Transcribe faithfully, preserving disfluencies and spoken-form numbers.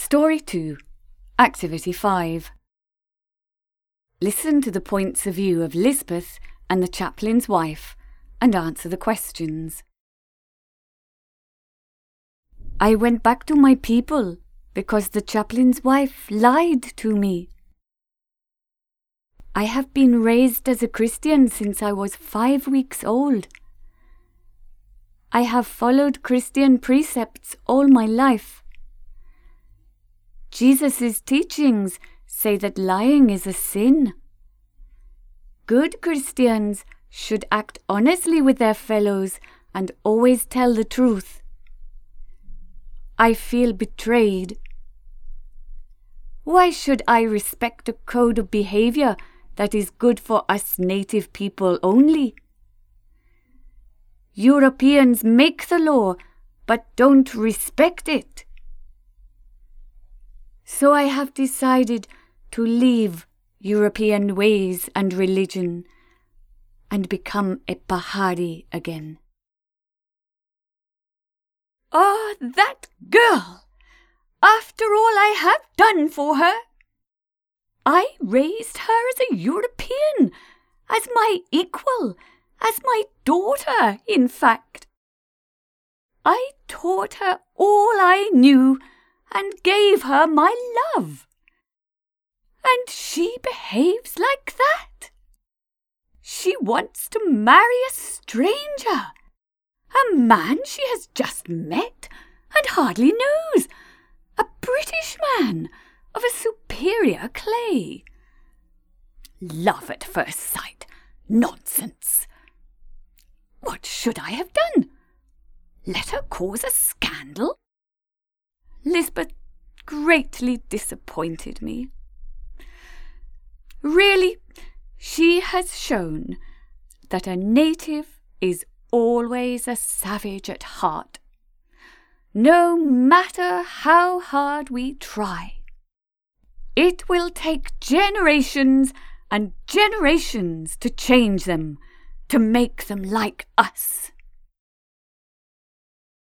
Story two, Activity five. Listen to the points of view of Lisbeth and the chaplain's wife and answer the questions. I went back to my people because the chaplain's wife lied to me. I have been raised as a Christian since I was five weeks old. I have followed Christian precepts all my life. Jesus' teachings say that lying is a sin. Good Christians should act honestly with their fellows and always tell the truth. I feel betrayed. Why should I respect a code of behavior that is good for us native people only? Europeans make the law, but don't respect it. So I have decided to leave European ways and religion and become a Pahari again. Ah, oh, that girl! After all I have done for her! I raised her as a European, as my equal, as my daughter, in fact. I taught her all I knew and gave her my love. And she behaves like that. She wants to marry a stranger, a man she has just met and hardly knows, a British man of a superior clay. Love at first sight. Nonsense. What should I have done? Let her cause a scandal? Lisbeth greatly disappointed me. Really, she has shown that a native is always a savage at heart, no matter how hard we try. It will take generations and generations to change them, to make them like us.